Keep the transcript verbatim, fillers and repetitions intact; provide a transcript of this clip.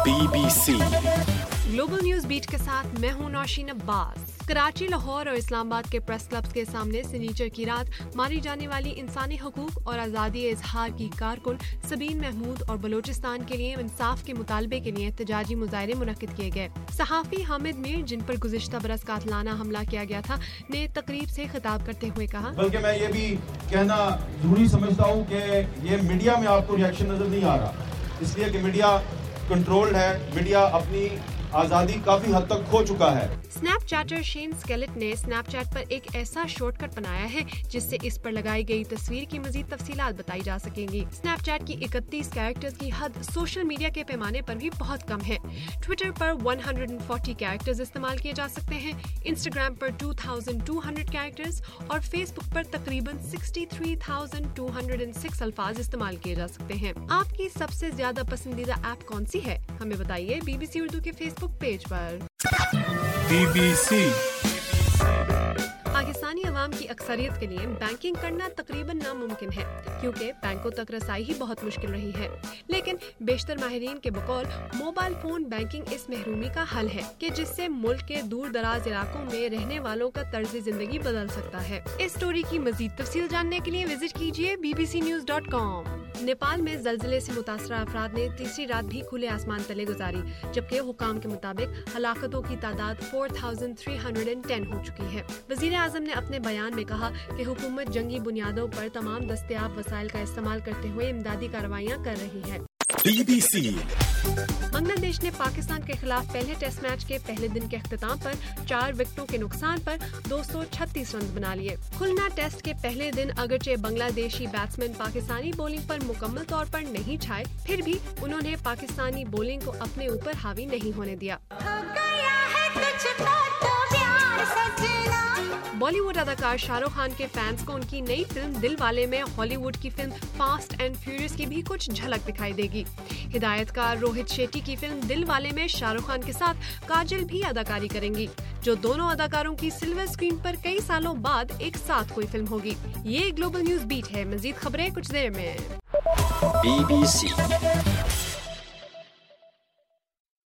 Be B C global news beat کے ساتھ میں ہوں نوشین عباس۔ کراچی، لاہور اور اسلام آباد کے پریس کلبز کے سامنے سنیچر کی رات ماری جانے والی انسانی حقوق اور آزادی اظہار کی کارکن سبین محمود اور بلوچستان کے لیے انصاف کے مطالبے کے لیے احتجاجی مظاہرے منعقد کیے گئے۔ صحافی حامد میر، جن پر گزشتہ برس قاتلانہ حملہ کیا گیا تھا، نے تقریب سے خطاب کرتے ہوئے کہا، بلکہ میں یہ بھی کہنا ضروری سمجھتا ہوں کہ یہ میڈیا میں آپ کو ریئیکشن نظر نہیں آ رہا، اس لیے کہ میڈیا کنٹرولڈ ہے، میڈیا اپنی آزادی کافی حد تک کھو چکا ہے۔ سنیپ چیٹر شین اسکیلٹ نے سنیپ چیٹ پر ایک ایسا شارٹ کٹ بنایا ہے جس سے اس پر لگائی گئی تصویر کی مزید تفصیلات بتائی جا سکیں گی۔ سنیپ چیٹ کی اکتیس کیریکٹرز کی حد سوشل میڈیا کے پیمانے پر بھی بہت کم ہے۔ ٹویٹر پر ایک سو چالیس کیریکٹرز استعمال کیے جا سکتے ہیں، انسٹاگرام پر دو ہزار دو سو کیریکٹرز اور فیس بک پر تقریباً تریسٹھ ہزار دو سو چھ الفاظ استعمال کیے جا سکتے ہیں۔ آپ کی سب سے زیادہ پسندیدہ ایپ کون سی ہے؟ ہمیں بتائیے بی بی سی اردو کے فیس بک پیج پر۔ بی بی سی پاکستانی عوام کی اکثریت کے لیے بینکنگ کرنا تقریباً ناممکن ہے، کیونکہ بینکوں تک رسائی ہی بہت مشکل رہی ہے۔ لیکن بیشتر ماہرین کے بقول موبائل فون بینکنگ اس محرومی کا حل ہے کہ جس سے ملک کے دور دراز علاقوں میں رہنے والوں کا طرز زندگی بدل سکتا ہے۔ اس سٹوری کی مزید تفصیل جاننے کے لیے وزٹ کیجیے B B C news dot com. Nepal میں زلزلے سے متاثرہ افراد نے تیسری رات بھی کھلے آسمان تلے گزاری، جبکہ حکام کے مطابق ہلاکتوں کی تعداد چار ہزار تین سو دس ہو چکی ہے۔ وزیر اعظم نے اپنے بیان میں کہا کہ حکومت جنگی بنیادوں پر تمام دستیاب وسائل کا استعمال کرتے ہوئے امدادی کارروائیاں کر رہی ہے۔ بی بی سی بنگلہ دیش نے پاکستان کے خلاف پہلے ٹیسٹ میچ کے پہلے دن کے اختتام پر چار وکٹوں کے نقصان پر دو سو چھتیس رنز بنا لیے۔ کھلنا ٹیسٹ کے پہلے دن اگرچہ بنگلہ دیشی بیٹسمین پاکستانی بولنگ پر مکمل طور پر نہیں چھائے، پھر بھی انہوں نے پاکستانی بولنگ کو اپنے اوپر حاوی نہیں ہونے دیا۔ بالی ووڈ اداکار شاہ رخ خان کے فینس کو ان کی نئی فلم دل والے میں ہالی ووڈ کی فلم فاسٹ اینڈ فیوریس کی بھی کچھ جھلک دکھائی دے گی۔ ہدایت کار روہت شیٹی کی فلم دل والے میں شاہ رخ خان کے ساتھ کاجل بھی اداکاری کریں گی، جو دونوں اداکاروں کی سلور اسکرین پر کئی سالوں بعد ایک ساتھ کوئی فلم ہوگی۔ یہ گلوبل نیوز بیٹ ہے، مزید خبریں کچھ دیر میں۔ Be B C